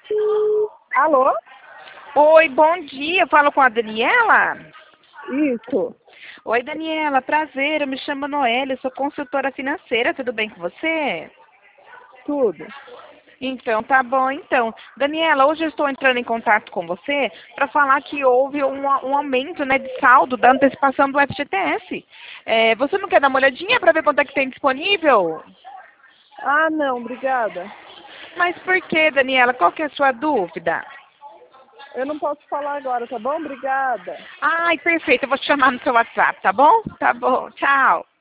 Alô? Oi, bom dia. Eu falo com a Daniela? Isso, Oi, Daniela. Prazer. Eu me chamo Noélia. Eu sou consultora financeira. Tudo bem com você? tudo. Então, tá bom. Então, Daniela, hoje eu estou entrando em contato com você para falar que houve um aumento, né, de saldo da antecipação do FGTS. Você não quer dar uma olhadinha para ver quanto é que tem disponível? Ah, não, obrigada. Mas por que, Daniela? Qual que é a sua dúvida? Eu não posso falar agora, tá bom? Obrigada. Ai, perfeito. Eu vou te chamar no seu WhatsApp, tá bom? Tá bom. Tchau.